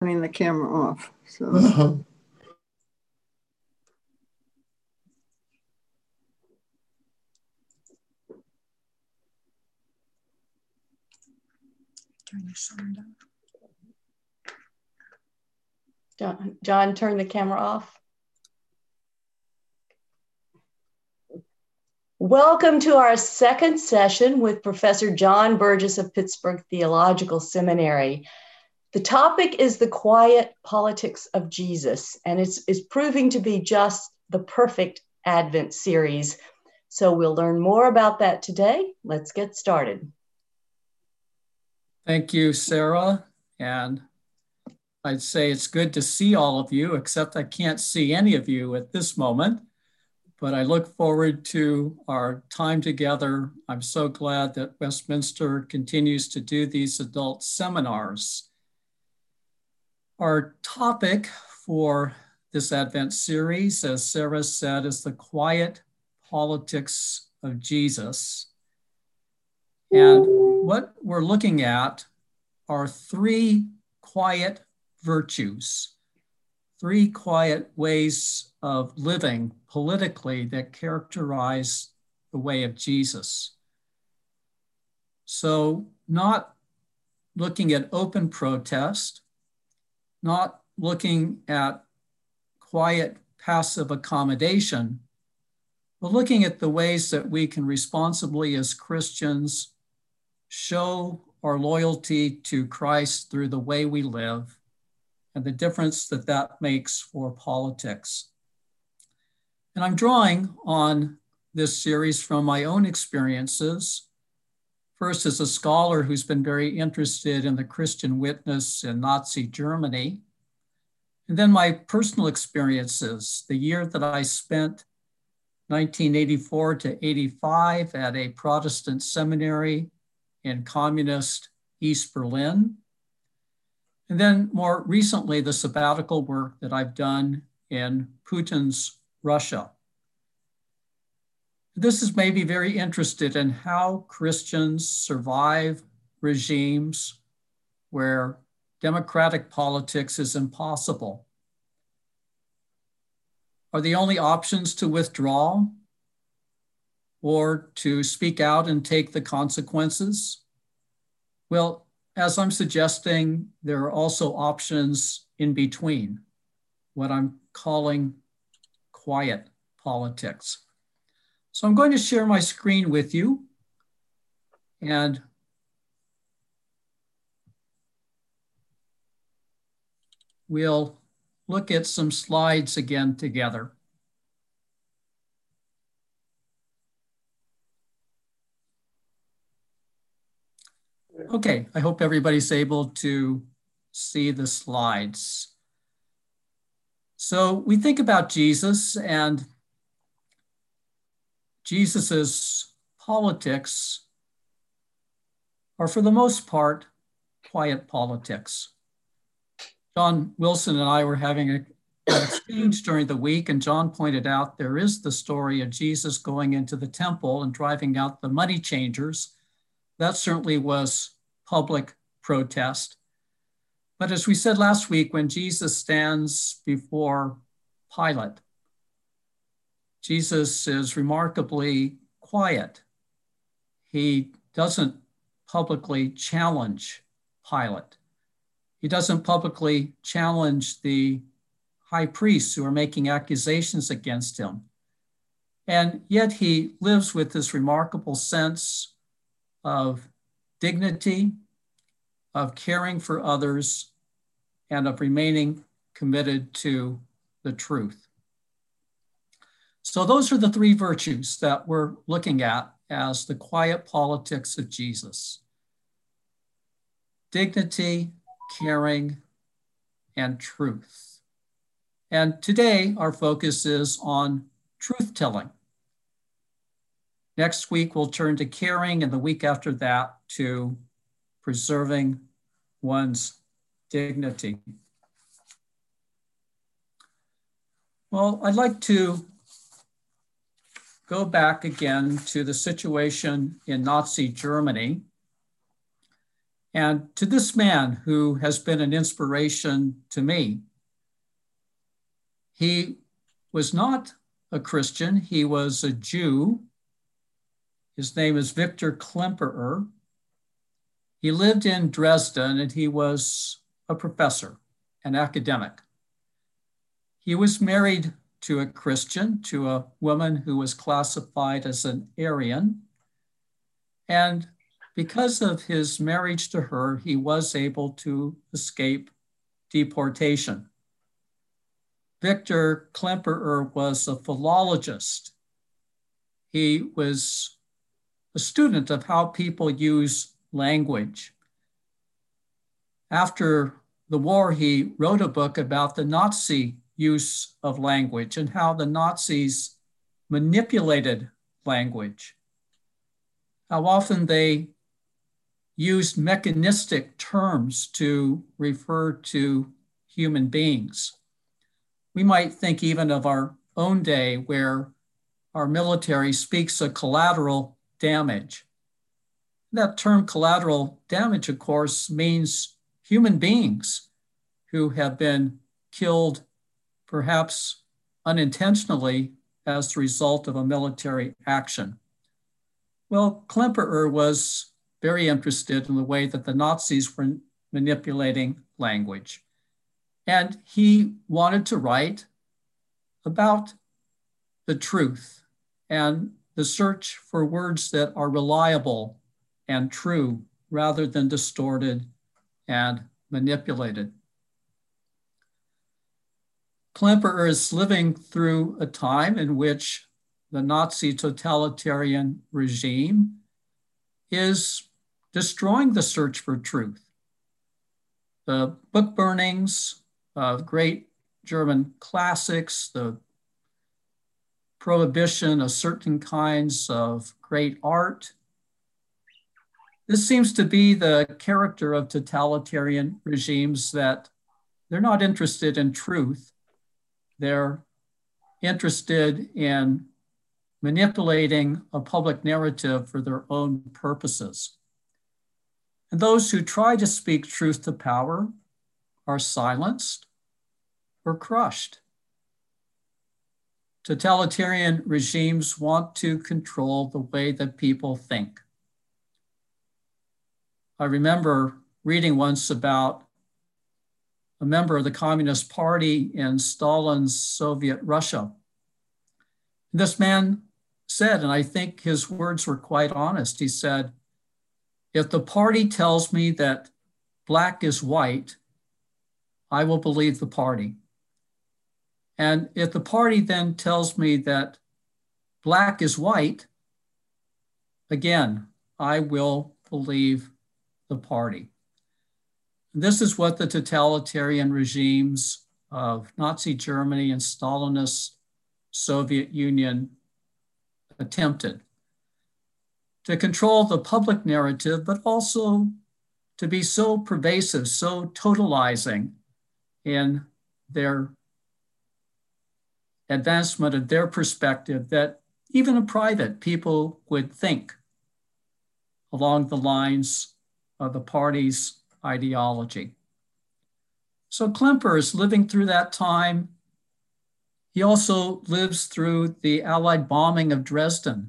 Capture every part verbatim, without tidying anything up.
turning the camera off. So. Uh-huh. Turn your sound off. John, John, turn the camera off. Welcome to our second session with Professor John Burgess of Pittsburgh Theological Seminary. The topic is the quiet politics of Jesus, and it's, it's proving to be just the perfect Advent series. So we'll learn more about that today. Let's get started. Thank you, Sarah. And I'd say it's good to see all of you, except I can't see any of you at this moment. But I look forward to our time together. I'm so glad that Westminster continues to do these adult seminars. Our topic for this Advent series, as Sarah said, is the quiet politics of Jesus. And what we're looking at are three quiet virtues, three quiet ways of living politically that characterize the way of Jesus. So not looking at open protest, not looking at quiet passive accommodation, but looking at the ways that we can responsibly as Christians show our loyalty to Christ through the way we live and the difference that that makes for politics. And I'm drawing on this series from my own experiences. First, as a scholar who's been very interested in the Christian witness in Nazi Germany, and then my personal experiences, the year that I spent nineteen eighty-four to eighty-five at a Protestant seminary in communist East Berlin. And then more recently, the sabbatical work that I've done in Putin's Russia. This has made me very interested in how Christians survive regimes where democratic politics is impossible. Are the only options to withdraw or to speak out and take the consequences? Well, as I'm suggesting, there are also options in between, what I'm calling quiet politics. So I'm going to share my screen with you, and we'll look at some slides again together. Okay, I hope everybody's able to see the slides. So we think about Jesus, and Jesus's politics are for the most part quiet politics. John Wilson and I were having a, an exchange during the week, and John pointed out there is the story of Jesus going into the temple and driving out the money changers. That certainly was public protest. But as we said last week, when Jesus stands before Pilate, Jesus is remarkably quiet. He doesn't publicly challenge Pilate. He doesn't publicly challenge the high priests who are making accusations against him. And yet he lives with this remarkable sense of dignity, of caring for others, and of remaining committed to the truth. So those are the three virtues that we're looking at as the quiet politics of Jesus: dignity, caring, and truth. And today our focus is on truth-telling. Next week, we'll turn to caring, and the week after that to preserving one's dignity. Well, I'd like to go back again to the situation in Nazi Germany And to this man who has been an inspiration to me, he was not a Christian, he was a Jew. His name is Victor Klemperer. He lived in Dresden and he was a professor, an academic. He was married to a Christian, to a woman who was classified as an Aryan. And because of his marriage to her, he was able to escape deportation. Victor Klemperer was a philologist. He was a student of how people use language. After the war, he wrote a book about the Nazi use of language and how the Nazis manipulated language, how often they used mechanistic terms to refer to human beings. We might think even of our own day where our military speaks of collateral damage. That term collateral damage, of course, means human beings who have been killed perhaps unintentionally as the result of a military action. Well, Klemperer was very interested in the way that the Nazis were manipulating language. And he wanted to write about the truth and the search for words that are reliable and true rather than distorted and manipulated. Klemperer is living through a time in which the Nazi totalitarian regime is destroying the search for truth. The book burnings of great German classics, the prohibition of certain kinds of great art. This seems to be the character of totalitarian regimes, that they're not interested in truth. They're interested in manipulating a public narrative for their own purposes. And those who try to speak truth to power are silenced or crushed. Totalitarian regimes want to control the way that people think. I remember reading once about a member of the Communist Party in Stalin's Soviet Russia. This man said, and I think his words were quite honest, he said, "If the party tells me that black is white, I will believe the party. And if the party then tells me that black is white, again, I will believe the party." This is what the totalitarian regimes of Nazi Germany and Stalinist Soviet Union attempted to control the public narrative, but also to be so pervasive, so totalizing in their advancement of their perspective that even in private, people would think along the lines of the party's ideology. So Klemperer is living through that time. He also lives through the Allied bombing of Dresden,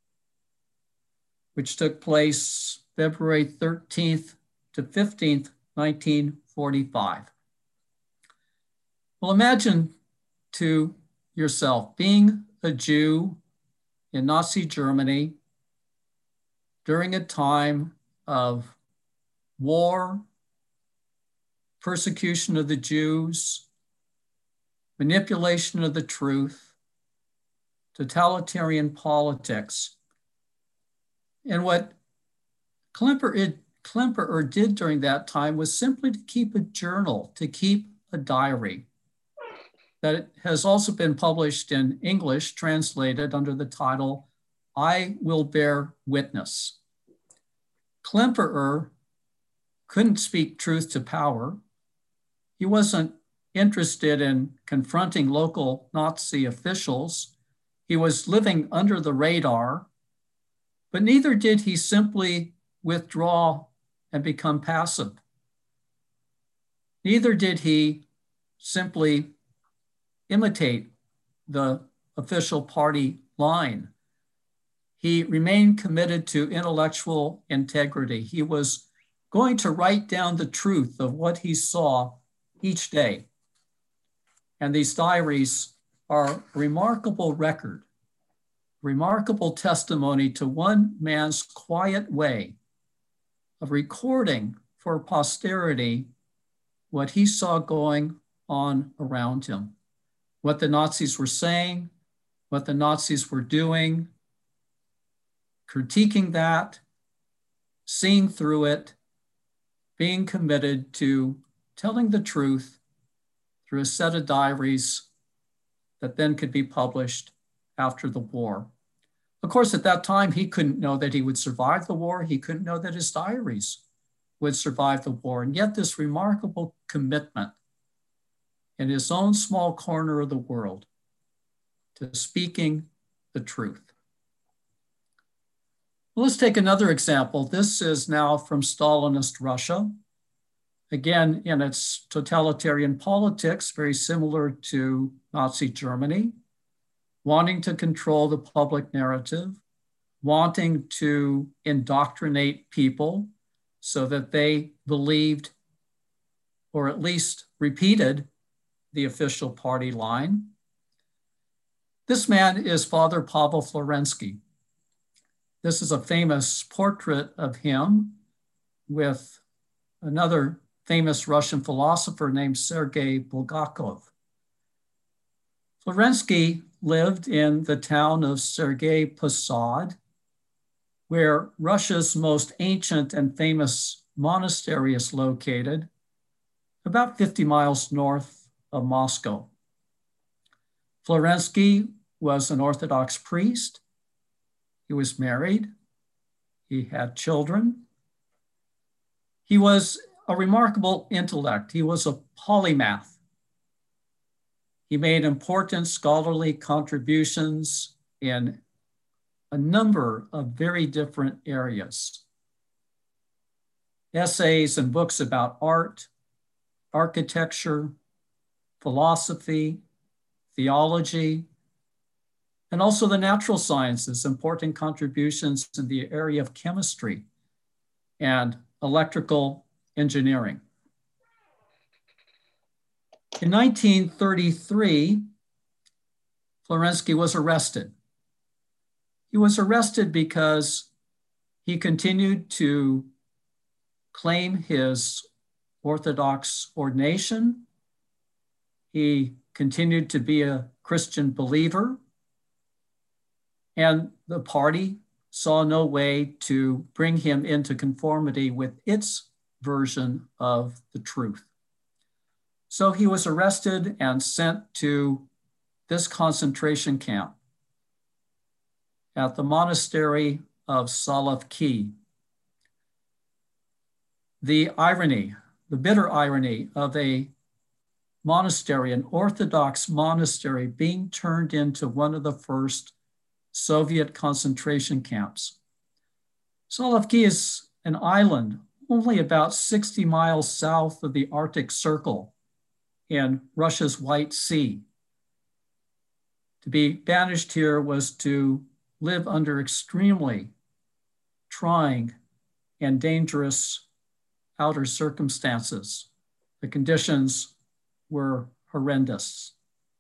which took place February thirteenth to fifteenth, nineteen forty-five. Well, imagine to yourself being a Jew in Nazi Germany during a time of war, persecution of the Jews, manipulation of the truth, totalitarian politics. And what Klemperer, Klemperer did during that time was simply to keep a journal, to keep a diary that has also been published in English, translated under the title, "I Will Bear Witness." Klemperer couldn't speak truth to power. He wasn't interested in confronting local Nazi officials. He was living under the radar, but neither did he simply withdraw and become passive. Neither did he simply imitate the official party line. He remained committed to intellectual integrity. He was going to write down the truth of what he saw each day. And these diaries are a remarkable record, remarkable testimony to one man's quiet way of recording for posterity what he saw going on around him, what the Nazis were saying, what the Nazis were doing, critiquing that, seeing through it, being committed to telling the truth through a set of diaries that then could be published after the war. Of course, at that time, he couldn't know that he would survive the war. He couldn't know that his diaries would survive the war. And yet this remarkable commitment in his own small corner of the world to speaking the truth. Well, let's take another example. This is now from Stalinist Russia. Again, in its totalitarian politics, very similar to Nazi Germany, wanting to control the public narrative, wanting to indoctrinate people so that they believed, or at least repeated, the official party line. This man is Father Pavel Florensky. This is a famous portrait of him with another famous Russian philosopher named Sergei Bulgakov. Florensky lived in the town of Sergei Posad, where Russia's most ancient and famous monastery is located, about fifty miles north of Moscow. Florensky was an Orthodox priest. He was married. He had children. He was a remarkable intellect. He was a polymath. He made important scholarly contributions in a number of very different areas. Essays and books about art, architecture, philosophy, theology, and also the natural sciences, important contributions in the area of chemistry and electrical engineering. In nineteen thirty-three, Florensky was arrested. He was arrested because he continued to claim his Orthodox ordination. He continued to be a Christian believer, and the party saw no way to bring him into conformity with its version of the truth. So he was arrested and sent to this concentration camp at the monastery of Solovki. The irony, the bitter irony of a monastery, an Orthodox monastery, being turned into one of the first Soviet concentration camps. Solovki is an island only about sixty miles south of the Arctic Circle in Russia's White Sea. To be banished here was to live under extremely trying and dangerous outer circumstances. The conditions were horrendous.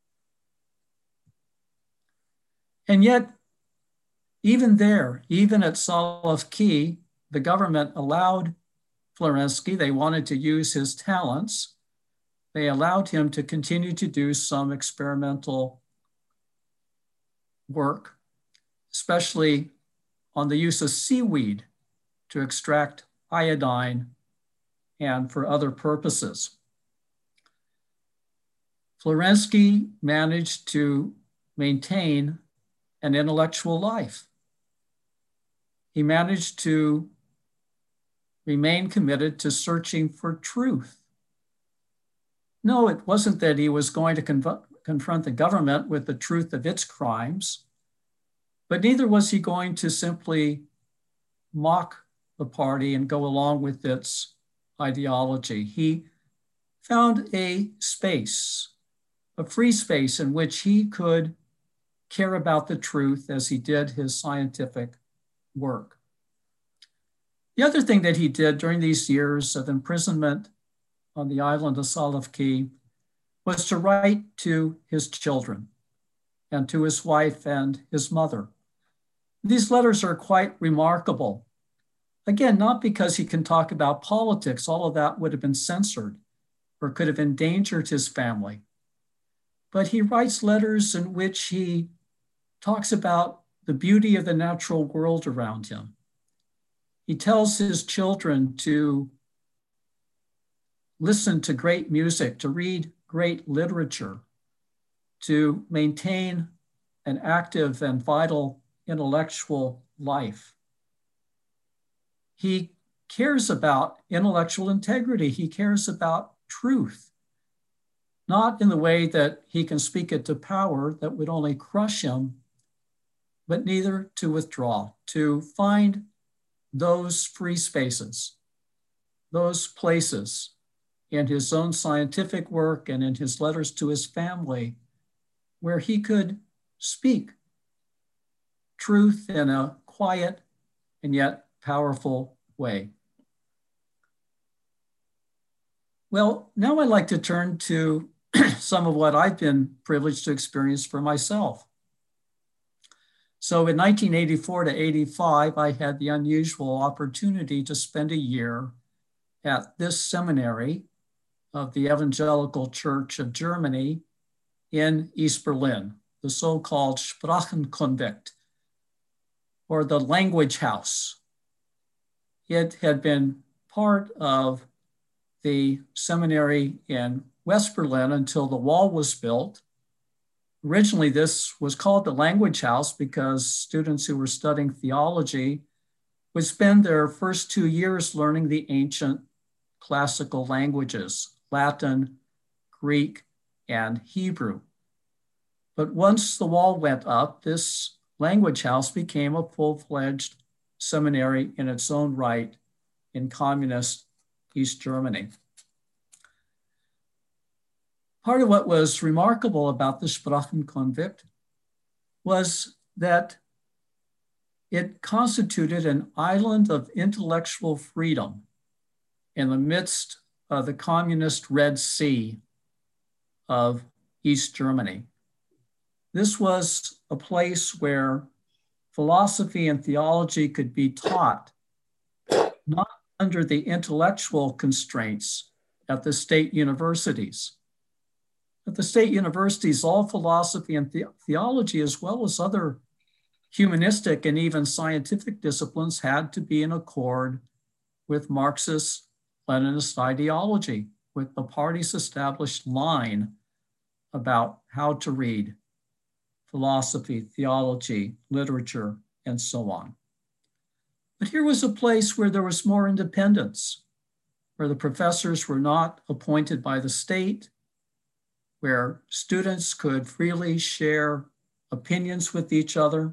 And yet, even there, even at Solovki, the government allowed Florensky, they wanted to use his talents. They allowed him to continue to do some experimental work, especially on the use of seaweed to extract iodine and for other purposes. Florensky managed to maintain an intellectual life. He managed to remain committed to searching for truth. No, it wasn't that he was going to conf- confront the government with the truth of its crimes, but neither was he going to simply mock the party and go along with its ideology. He found a space, a free space in which he could care about the truth as he did his scientific work. The other thing that he did during these years of imprisonment on the island of Salif Key was to write to his children and to his wife and his mother. These letters are quite remarkable. Again, not because he can talk about politics, all of that would have been censored or could have endangered his family. But he writes letters in which he talks about the beauty of the natural world around him. He tells his children to listen to great music, to read great literature, to maintain an active and vital intellectual life. He cares about intellectual integrity. He cares about truth, not in the way that he can speak it to power that would only crush him, but neither to withdraw, to find those free spaces, those places in his own scientific work and in his letters to his family where he could speak truth in a quiet and yet powerful way. Well, now I'd like to turn to some of what I've been privileged to experience for myself. So in nineteen eighty-four to eighty-five, I had the unusual opportunity to spend a year at this seminary of the Evangelical Church of Germany in East Berlin, the so-called Sprachenkonvikt, or the language house. It had been part of the seminary in West Berlin until the wall was built. Originally, this was called the language house because students who were studying theology would spend their first two years learning the ancient classical languages, Latin, Greek, and Hebrew. But once the wall went up, this language house became a full-fledged seminary in its own right in communist East Germany. Part of what was remarkable about the Sprachenkonvikt was that it constituted an island of intellectual freedom in the midst of the communist Red Sea of East Germany. This was a place where philosophy and theology could be taught, not under the intellectual constraints at the state universities. At the state universities, all philosophy and the- theology, as well as other humanistic and even scientific disciplines, had to be in accord with Marxist Leninist ideology, with the party's established line about how to read philosophy, theology, literature, and so on. But here was a place where there was more independence, where the professors were not appointed by the state, where students could freely share opinions with each other.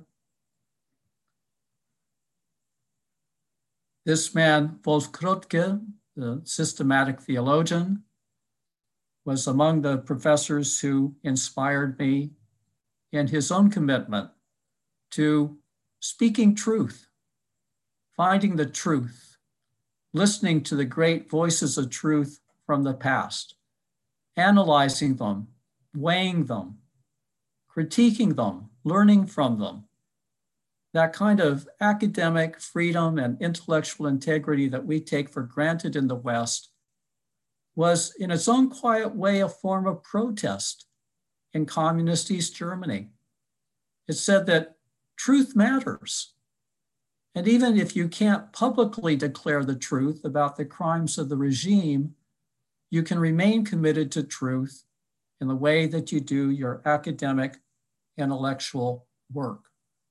This man, Wolf Krotke, the systematic theologian, was among the professors who inspired me in his own commitment to speaking truth, finding the truth, listening to the great voices of truth from the past, analyzing them, weighing them, critiquing them, learning from them. That kind of academic freedom and intellectual integrity that we take for granted in the West was, in its own quiet way, a form of protest in communist East Germany. It said that truth matters. And even if you can't publicly declare the truth about the crimes of the regime, you can remain committed to truth in the way that you do your academic, intellectual work.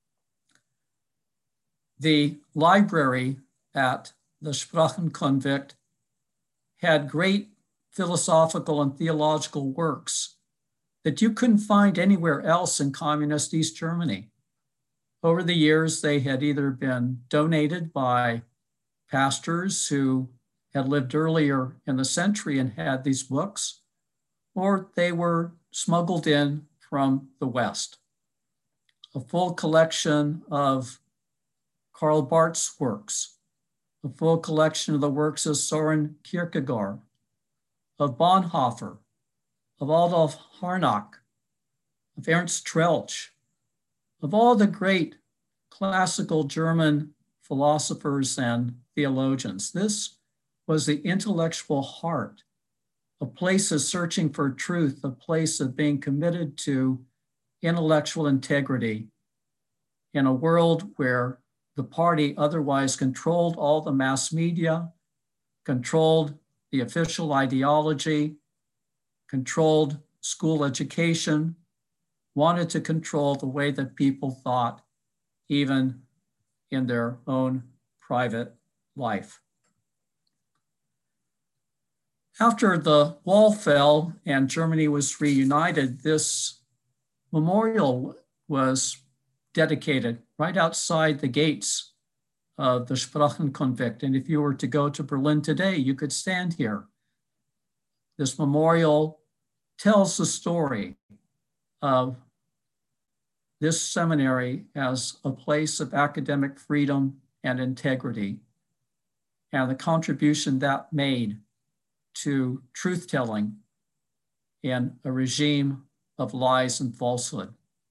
The library at the Sprachenkonvikt had great philosophical and theological works that you couldn't find anywhere else in communist East Germany. Over the years, they had either been donated by pastors who had lived earlier in the century and had these books, or they were smuggled in from the West. A full collection of Karl Barth's works, a full collection of the works of Soren Kierkegaard, of Bonhoeffer, of Adolf Harnack, of Ernst Troeltsch, of all the great classical German philosophers and theologians. This was the intellectual heart, a place of searching for truth, a place of being committed to intellectual integrity in a world where the party otherwise controlled all the mass media, controlled the official ideology, controlled school education, wanted to control the way that people thought, even in their own private life. After the wall fell and Germany was reunited, this memorial was dedicated right outside the gates of the Sprachenkonvikt. And if you were to go to Berlin today, you could stand here. This memorial tells the story of this seminary as a place of academic freedom and integrity, and the contribution that made to truth-telling in a regime of lies and falsehood.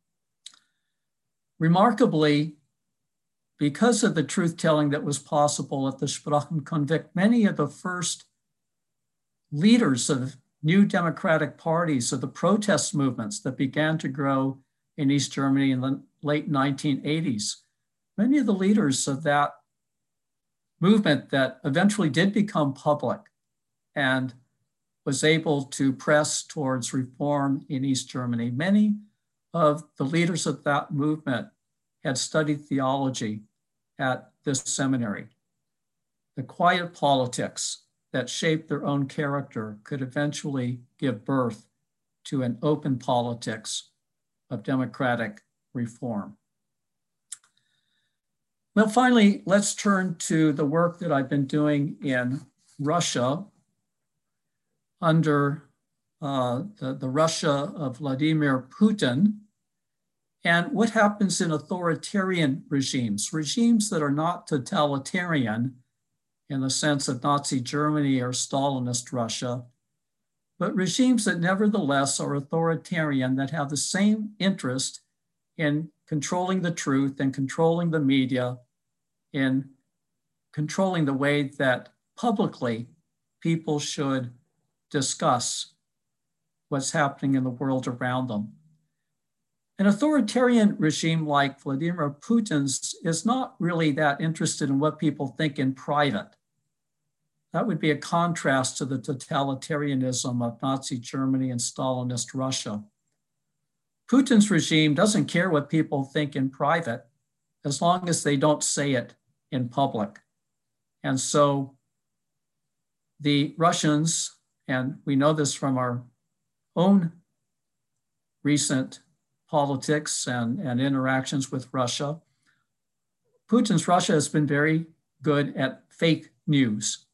Remarkably, because of the truth-telling that was possible at the Sprachenkonvikt, many of the first leaders of new democratic parties, of the protest movements that began to grow in East Germany in the late nineteen eighties, many of the leaders of that movement that eventually did become public and was able to press towards reform in East Germany, many of the leaders of that movement had studied theology at this seminary. The quiet politics that shaped their own character could eventually give birth to an open politics of democratic reform. Well, finally, let's turn to the work that I've been doing in Russia under uh, the, the Russia of Vladimir Putin, and what happens in authoritarian regimes, regimes that are not totalitarian in the sense of Nazi Germany or Stalinist Russia, but regimes that nevertheless are authoritarian, that have the same interest in controlling the truth and controlling the media, in controlling the way that publicly people should discuss what's happening in the world around them. An authoritarian regime like Vladimir Putin's is not really that interested in what people think in private. That would be a contrast to the totalitarianism of Nazi Germany and Stalinist Russia. Putin's regime doesn't care what people think in private as long as they don't say it in public. And so the Russians, and we know this from our own recent politics and, and interactions with Russia, Putin's Russia has been very good at fake news.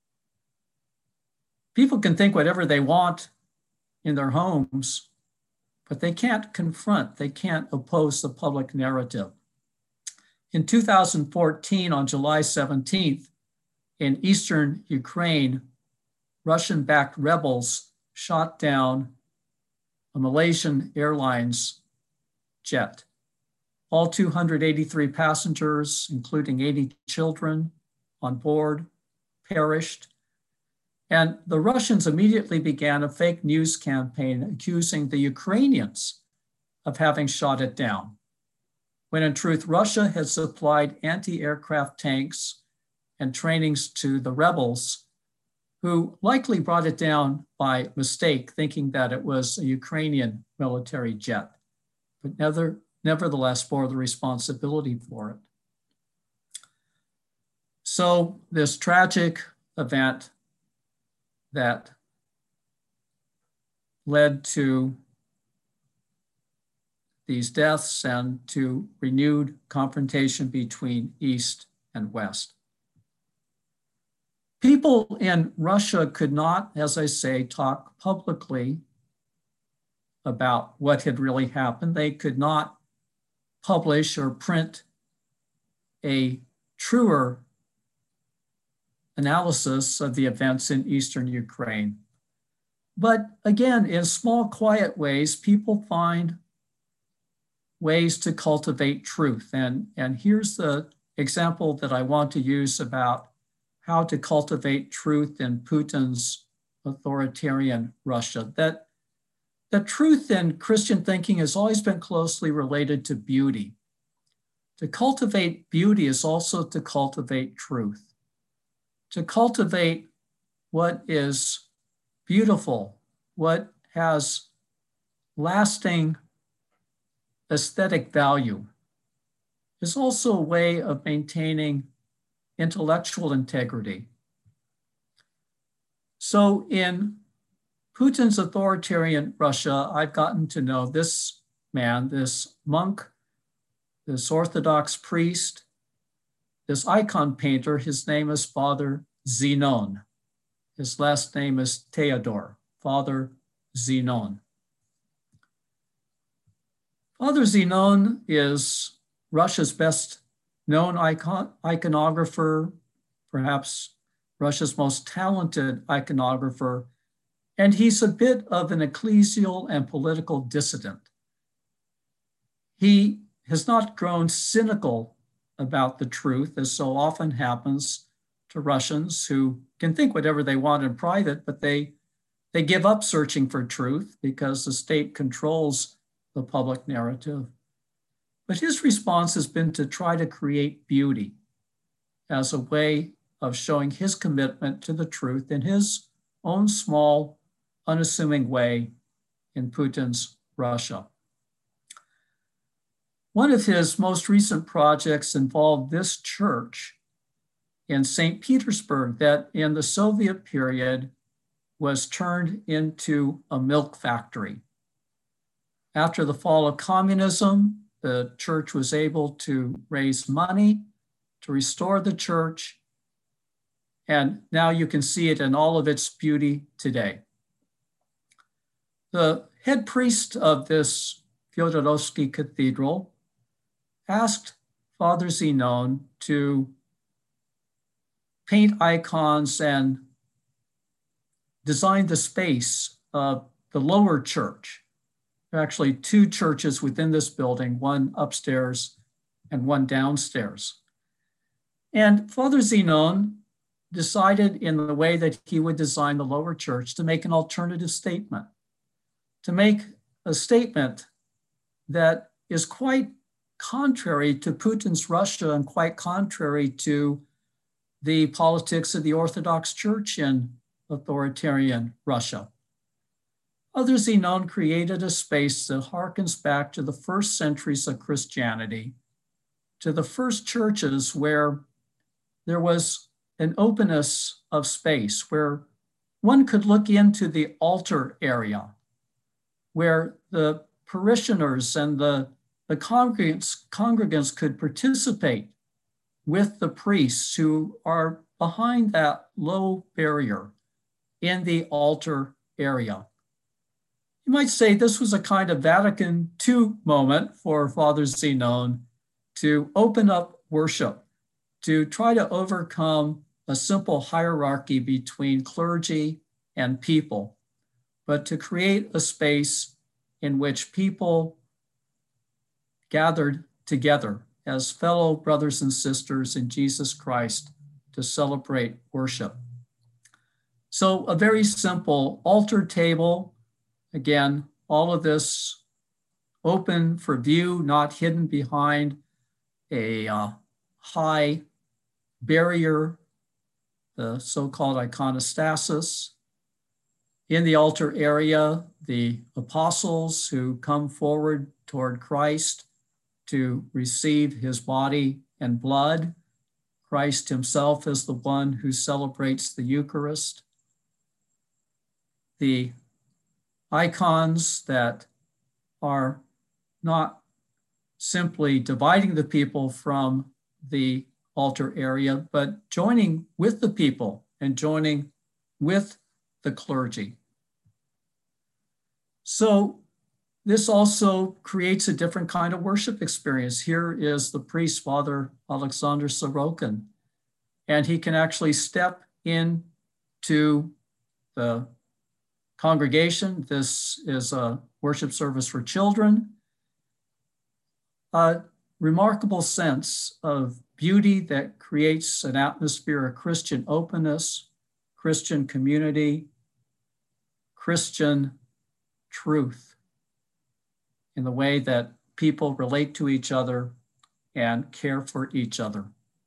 People can think whatever they want in their homes, but they can't confront, they can't oppose the public narrative. In two thousand fourteen, on July seventeenth, in eastern Ukraine, Russian-backed rebels shot down a Malaysian Airlines jet. All two hundred eighty-three passengers, including eighty children on board, perished. And the Russians immediately began a fake news campaign accusing the Ukrainians of having shot it down, when in truth, Russia had supplied anti-aircraft tanks and trainings to the rebels, who likely brought it down by mistake, thinking that it was a Ukrainian military jet, but never, nevertheless bore the responsibility for it. So this tragic event that led to these deaths and to renewed confrontation between East and West. People in Russia could not, as I say, talk publicly about what had really happened. They could not publish or print a truer analysis of the events in Eastern Ukraine. But again, in small, quiet ways, people find ways to cultivate truth. And, and here's the example that I want to use about how to cultivate truth in Putin's authoritarian Russia. That, that truth in Christian thinking has always been closely related to beauty. To cultivate beauty is also to cultivate truth. To cultivate what is beautiful, what has lasting aesthetic value, is also a way of maintaining intellectual integrity. So in Putin's authoritarian Russia, I've gotten to know this man, this monk, this Orthodox priest, this icon painter. His name is Father Zenon. His last name is Theodore, Father Zenon. Father Zenon is Russia's best known icon, iconographer, perhaps Russia's most talented iconographer, and he's a bit of an ecclesial and political dissident. He has not grown cynical about the truth, as so often happens to Russians who can think whatever they want in private, but they, they give up searching for truth because the state controls the public narrative. But his response has been to try to create beauty as a way of showing his commitment to the truth in his own small, unassuming way in Putin's Russia. One of his most recent projects involved this church in Saint Petersburg that in the Soviet period was turned into a milk factory. After the fall of communism, the church was able to raise money to restore the church, and now you can see it in all of its beauty today. The head priest of this Fyodorovsky Cathedral asked Father Zenon to paint icons and design the space of the lower church. There are actually two churches within this building, one upstairs and one downstairs. And Father Zenon decided in the way that he would design the lower church to make an alternative statement, to make a statement that is quite contrary to Putin's Russia and quite contrary to the politics of the Orthodox Church in authoritarian Russia. Father Zenon created a space that harkens back to the first centuries of Christianity, to the first churches where there was an openness of space, where one could look into the altar area, where the parishioners and the, the congregants, congregants could participate with the priests who are behind that low barrier in the altar area. You might say this was a kind of Vatican Two moment for Father Zenon to open up worship, to try to overcome a simple hierarchy between clergy and people, but to create a space in which people gathered together as fellow brothers and sisters in Jesus Christ to celebrate worship. So a very simple altar table. Again, all of this open for view, not hidden behind a uh, high barrier, the so-called iconostasis. In the altar area, the apostles who come forward toward Christ to receive his body and blood. Christ himself is the one who celebrates the Eucharist. The icons that are not simply dividing the people from the altar area, but joining with the people and joining with the clergy. So this also creates a different kind of worship experience. Here is the priest, Father Alexander Sorokin, and he can actually step into the congregation. This is a worship service for children. A remarkable sense of beauty that creates an atmosphere of Christian openness, Christian community, Christian truth in the way that people relate to each other and care for each other.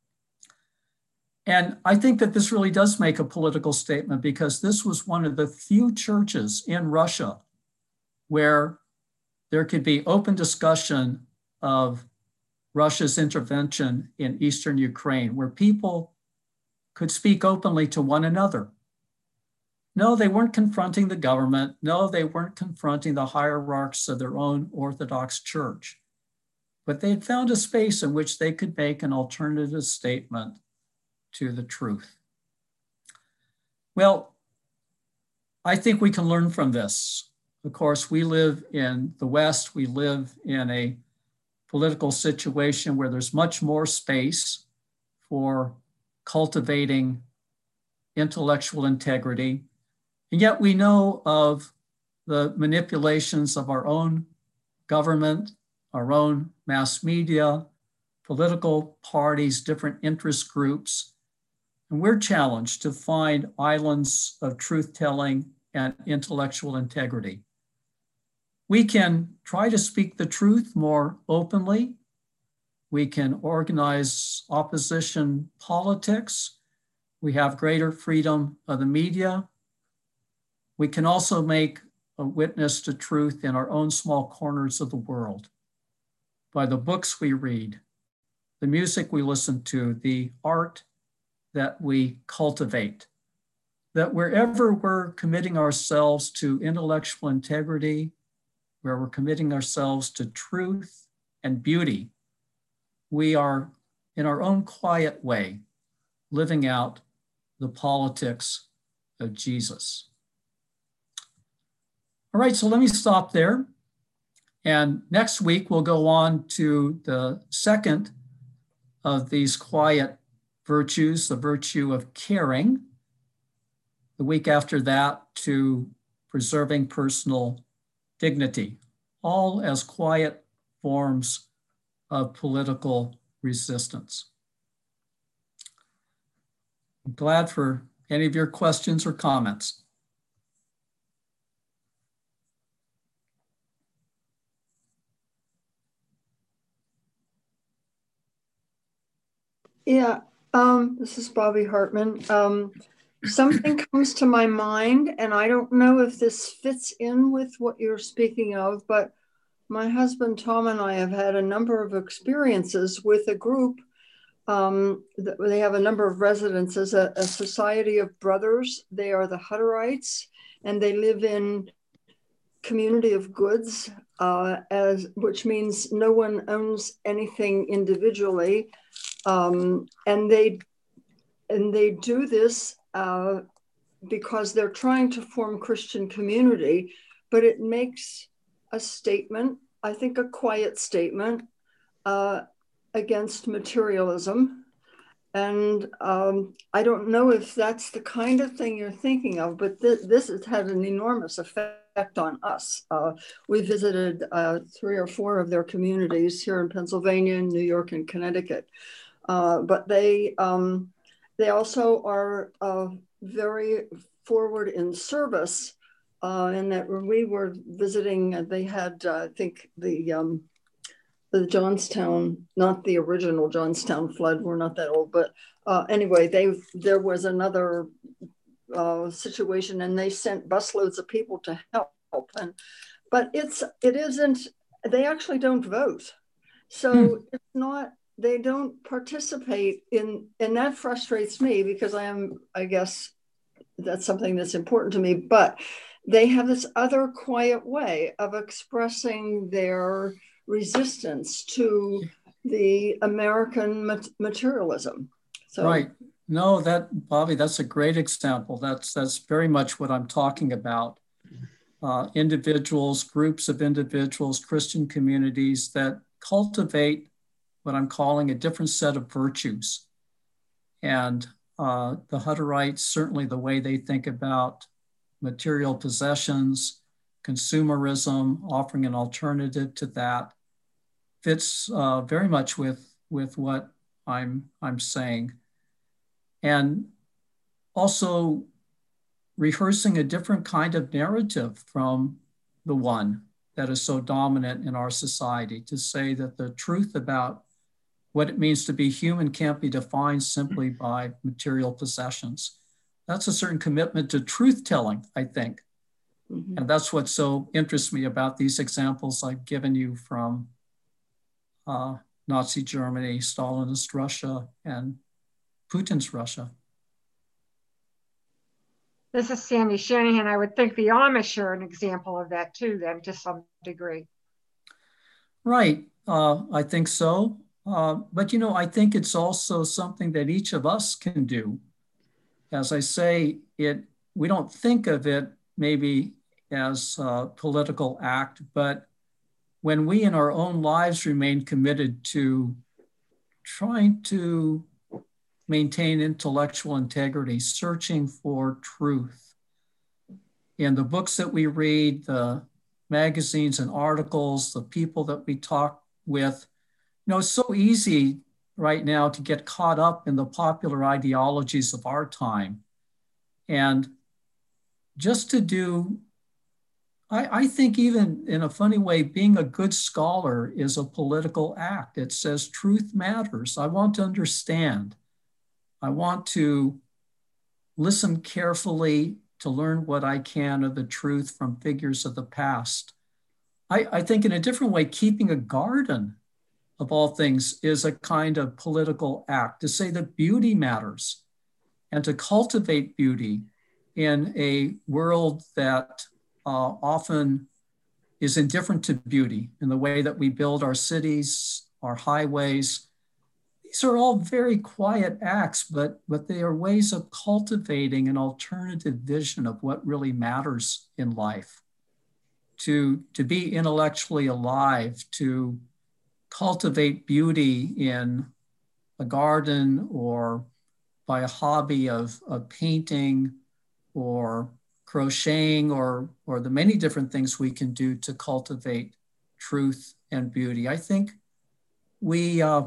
And I think that this really does make a political statement, because this was one of the few churches in Russia where there could be open discussion of Russia's intervention in Eastern Ukraine, where people could speak openly to one another. No, they weren't confronting the government. No, they weren't confronting the hierarchs of their own Orthodox church. But they had found a space in which they could make an alternative statement to the truth. Well, I think we can learn from this. Of course, we live in the West. We live in a political situation where there's much more space for cultivating intellectual integrity. And yet we know of the manipulations of our own government, our own mass media, political parties, different interest groups. And we're challenged to find islands of truth-telling and intellectual integrity. We can try to speak the truth more openly. We can organize opposition politics. We have greater freedom of the media. We can also make a witness to truth in our own small corners of the world by the books we read, the music we listen to, the art that we cultivate. That wherever we're committing ourselves to intellectual integrity, where we're committing ourselves to truth and beauty, we are, in our own quiet way, living out the politics of Jesus. All right, so let me stop there. And next week, we'll go on to the second of these quiet virtues, the virtue of caring. The week after that, to preserving personal dignity, all as quiet forms of political resistance. I'm glad for any of your questions or comments. Yeah, um, this is Bobby Hartman. Um, something comes to my mind, and I don't know if this fits in with what you're speaking of, but my husband Tom and I have had a number of experiences with a group. Um, they have a number of residences, a, a society of brothers. They are the Hutterites, and they live in community of goods, uh, as which means no one owns anything individually. Um, and they and they do this uh, because they're trying to form Christian community, but it makes a statement, I think a quiet statement, uh, against materialism. And um, I don't know if that's the kind of thing you're thinking of, but th this has had an enormous effect on us. Uh, we visited uh, three or four of their communities here in Pennsylvania, New York, and Connecticut. Uh, but they um, they also are uh, very forward in service. Uh, and that when we were visiting, uh, they had uh, I think the um, the Johnstown, not the original Johnstown flood. We're not that old, but uh, anyway, they there was another uh, situation, and they sent busloads of people to help. And but it's it isn't. They actually don't vote, so hmm. it's not. They don't participate in, and that frustrates me because I am, I guess, that's something that's important to me. But they have this other quiet way of expressing their resistance to the American materialism. So, right. No, that, Bobby, that's a great example. That's, that's very much what I'm talking about. Uh, individuals, groups of individuals, Christian communities that cultivate what I'm calling a different set of virtues. And uh, the Hutterites, certainly the way they think about material possessions, consumerism, offering an alternative to that, fits uh, very much with, with what I'm, I'm saying. And also rehearsing a different kind of narrative from the one that is so dominant in our society, to say that the truth about what it means to be human can't be defined simply by material possessions. That's a certain commitment to truth telling, I think. Mm-hmm. And that's what so interests me about these examples I've given you from uh, Nazi Germany, Stalinist Russia, and Putin's Russia. This is Sandy Shanahan. I would think the Amish are an example of that too, then, to some degree. Right, uh, I think so. Uh, but, you know, I think it's also something that each of us can do. As I say, it we don't think of it maybe as a political act, but when we in our own lives remain committed to trying to maintain intellectual integrity, searching for truth, in the books that we read, the magazines and articles, the people that we talk with, you know, it's so easy right now to get caught up in the popular ideologies of our time. And just to do, I, I think even in a funny way, being a good scholar is a political act. It says truth matters. I want to understand. I want to listen carefully to learn what I can of the truth from figures of the past. I, I think in a different way, keeping a garden of all things is a kind of political act, to say that beauty matters and to cultivate beauty in a world that uh, often is indifferent to beauty in the way that we build our cities, our highways. These are all very quiet acts, but, but they are ways of cultivating an alternative vision of what really matters in life. To, to be intellectually alive, to cultivate beauty in a garden or by a hobby of, of painting or crocheting or, or the many different things we can do to cultivate truth and beauty. I think we, uh,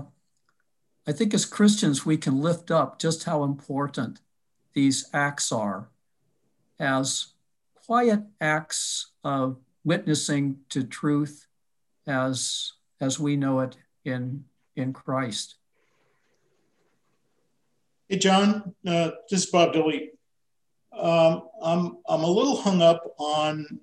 I think as Christians, we can lift up just how important these acts are as quiet acts of witnessing to truth as, as we know it in, in Christ. Hey, John, uh, this is Bob Dilley. Um, I'm, I'm a little hung up on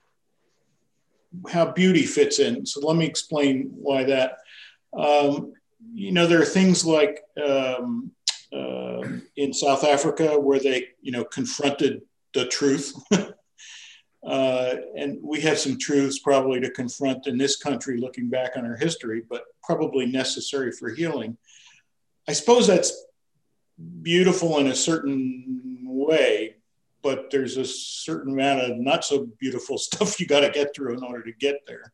how beauty fits in. So let me explain why that. Um, you know, there are things like um, uh, in South Africa where they, you know, confronted the truth. uh, and we have some truths probably to confront in this country looking back on our history, but probably necessary for healing. I suppose that's beautiful in a certain way, but there's a certain amount of not so beautiful stuff you got to get through in order to get there.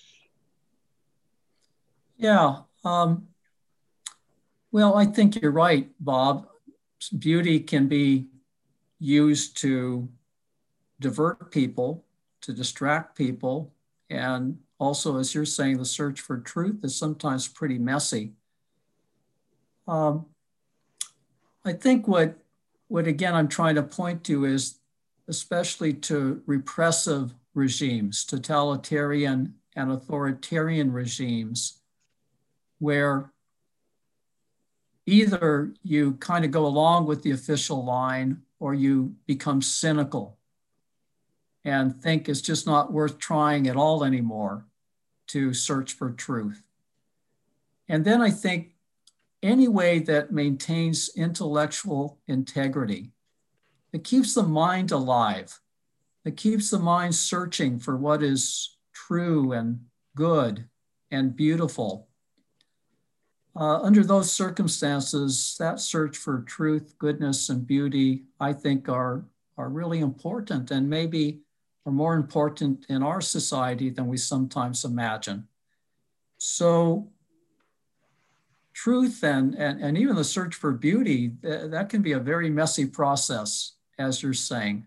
Yeah. Um, well, I think you're right, Bob. Beauty can be used to divert people, to distract people. And also, as you're saying, the search for truth is sometimes pretty messy. Um, I think what, what again I'm trying to point to is especially to repressive regimes, totalitarian and authoritarian regimes, where either you kind of go along with the official line or you become cynical and think it's just not worth trying at all anymore to search for truth. And then I think any way that maintains intellectual integrity, it keeps the mind alive, it keeps the mind searching for what is true and good and beautiful. uh, under those circumstances, that search for truth, goodness, and beauty, I think are, are really important, and maybe are more important in our society than we sometimes imagine. So truth and, and, and even the search for beauty, th- that can be a very messy process, as you're saying.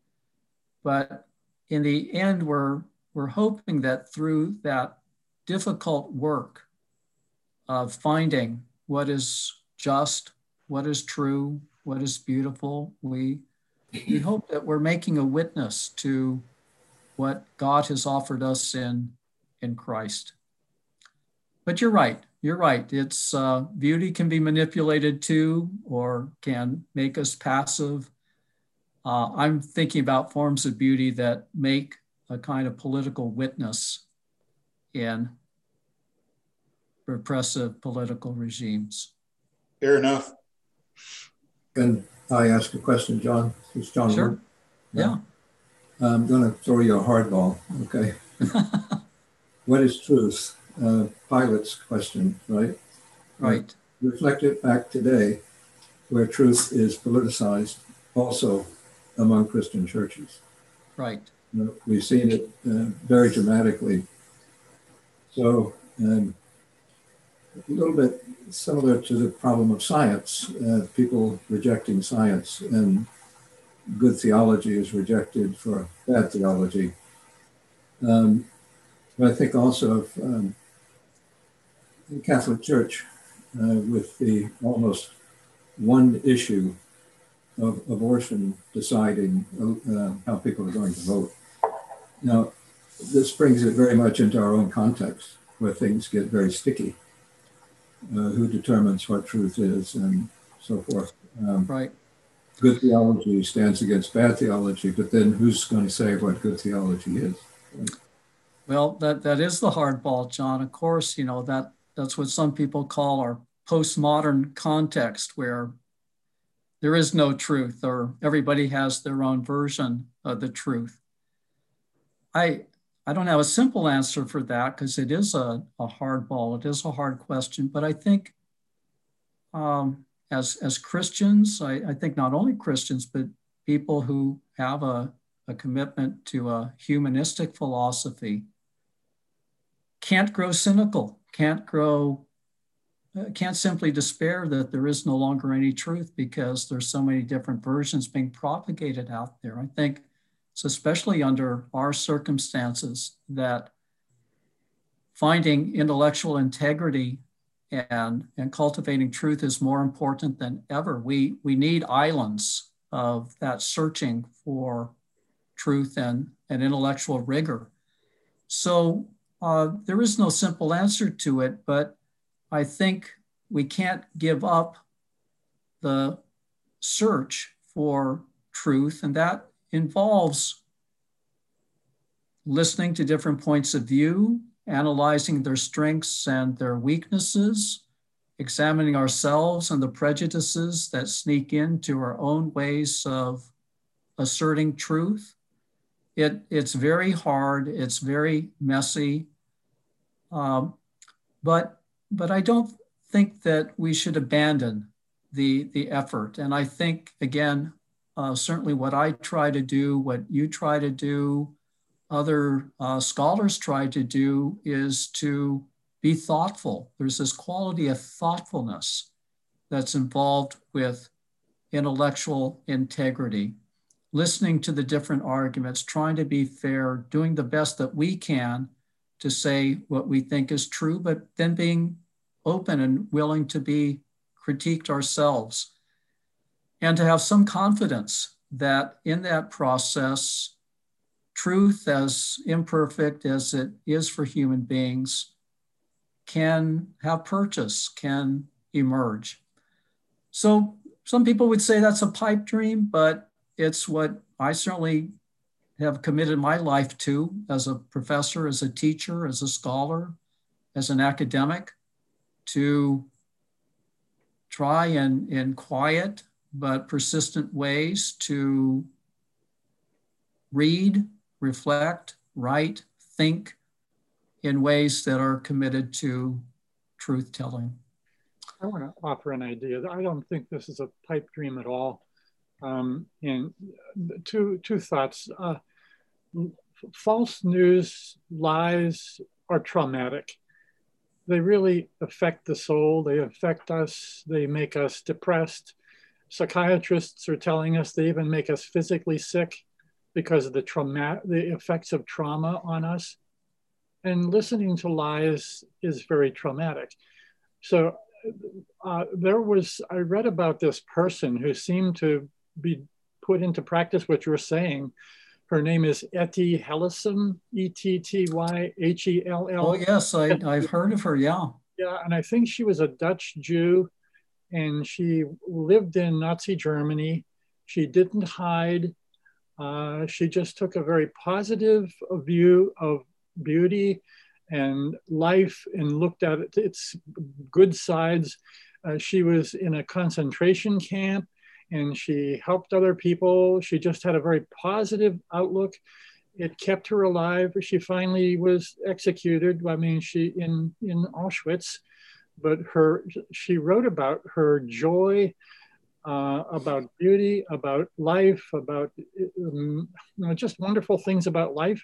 But in the end, we're, we're hoping that through that difficult work of finding what is just, what is true, what is beautiful, we, we hope that we're making a witness to what God has offered us in, in Christ. But you're right, you're right. It's uh, beauty can be manipulated too, or can make us passive. Uh, I'm thinking about forms of beauty that make a kind of political witness in repressive political regimes. Fair enough. Can I ask a question, John? It's John. Sure. Wood. Yeah. yeah. I'm going to throw you a hardball. Okay. What is truth? Uh, Pilate's question, right? Right. Uh, reflect it back today, where truth is politicized also among Christian churches. Right. You know, we've seen it uh, very dramatically. So um, a little bit similar to the problem of science, uh, people rejecting science, and good theology is rejected for bad theology. Um, but I think also of um, the Catholic Church uh, with the almost one issue of abortion deciding uh, how people are going to vote. Now, this brings it very much into our own context, where things get very sticky. Uh, who determines what truth is, and so forth. Um, right. Good theology stands against bad theology, but then who's going to say what good theology is? Right? Well, that, that is the hardball, John. Of course, you know, that that's what some people call our postmodern context, where there is no truth, or everybody has their own version of the truth. I I don't have a simple answer for that, because it is a, a hard ball. It is a hard question. But I think um, as, as Christians, I, I think not only Christians, but people who have a, a commitment to a humanistic philosophy can't grow cynical, can't grow, uh, can't simply despair that there is no longer any truth because there's so many different versions being propagated out there. I think so, especially under our circumstances, that finding intellectual integrity and, and cultivating truth is more important than ever. We, we need islands of that searching for truth and, and intellectual rigor. So uh, there is no simple answer to it, but I think we can't give up the search for truth, and that involves listening to different points of view, analyzing their strengths and their weaknesses, examining ourselves and the prejudices that sneak into our own ways of asserting truth. It, it's very hard, it's very messy, um, but, but I don't think that we should abandon the, the effort. And I think, again, uh, certainly what I try to do, what you try to do, other uh, scholars try to do, is to be thoughtful. There's this quality of thoughtfulness that's involved with intellectual integrity, listening to the different arguments, trying to be fair, doing the best that we can to say what we think is true, but then being open and willing to be critiqued ourselves, and to have some confidence that in that process, truth, as imperfect as it is for human beings, can have purchase, can emerge. So some people would say that's a pipe dream, but it's what I certainly have committed my life to as a professor, as a teacher, as a scholar, as an academic, to try and in quiet but persistent ways to read, reflect, write, think in ways that are committed to truth telling. I want to offer an idea. I don't think this is a pipe dream at all. Um, and two, two thoughts. Uh, false news, lies are traumatic. They really affect the soul. They affect us. They make us depressed. Psychiatrists are telling us they even make us physically sick because of the trauma, the effects of trauma on us. And listening to lies is very traumatic. So uh, there was, I read about this person who seemed to be put into practice what you're saying. Her name is Etty Hillesum, E T T Y H E L L. Oh, yes, I, I've heard of her, yeah. Yeah, and I think she was a Dutch Jew, and she lived in Nazi Germany. She didn't hide. Uh, she just took a very positive view of beauty and life and looked at it, its good sides. Uh, she was in a concentration camp and she helped other people. She just had a very positive outlook. It kept her alive. She finally was executed. I mean, she in, in Auschwitz, but her, she wrote about her joy, uh, about beauty, about life, about um, you know, just wonderful things about life.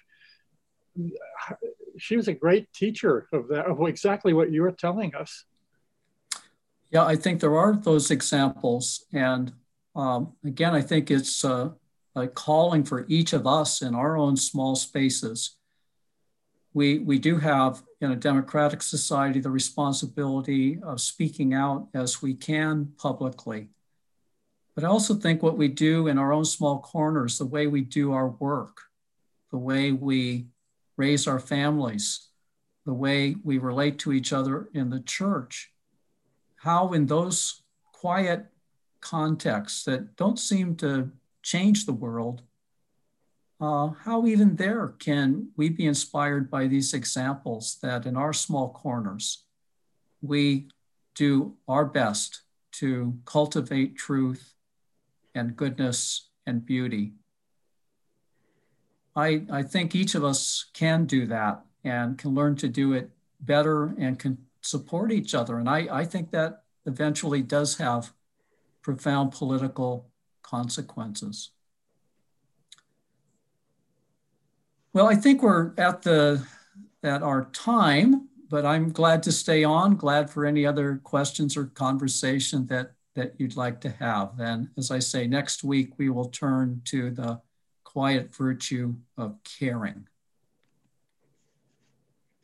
She was a great teacher of that, of exactly what you were telling us. Yeah, I think there are those examples. And um, again, I think it's uh, a calling for each of us in our own small spaces. We, we do have, in a democratic society, the responsibility of speaking out as we can publicly. But I also think what we do in our own small corners, the way we do our work, the way we raise our families, the way we relate to each other in the church, how in those quiet contexts that don't seem to change the world, uh, how even there can we be inspired by these examples that in our small corners, we do our best to cultivate truth and goodness and beauty. I, I think each of us can do that and can learn to do it better and can support each other. And I, I think that eventually does have profound political consequences. Well, I think we're at the at our time, but I'm glad to stay on, glad for any other questions or conversation that, that you'd like to have. And as I say, next week we will turn to the quiet virtue of caring.